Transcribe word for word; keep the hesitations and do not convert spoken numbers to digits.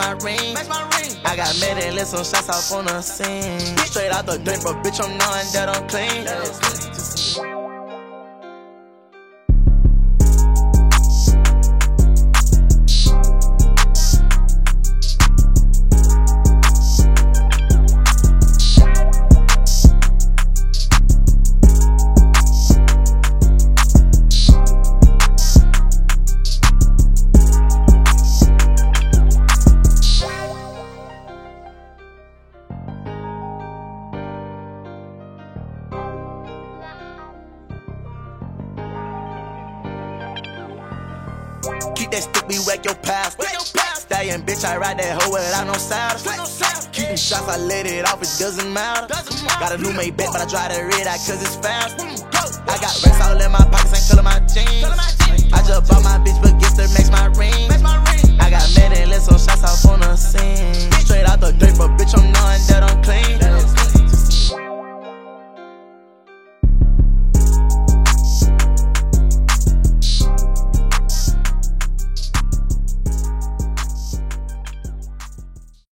my ring. I got mad and let some shots off on the scene. Straight out the drink, but bitch, I'm knowing that I'm clean. Keep that stick, we whack your past. Stallion, bitch, I ride that hoe without no saddle. Keep them shots, I let it off, it doesn't matter. Got a new made bet, but I drive the red eye cause it's fast. I got racks all in my pockets.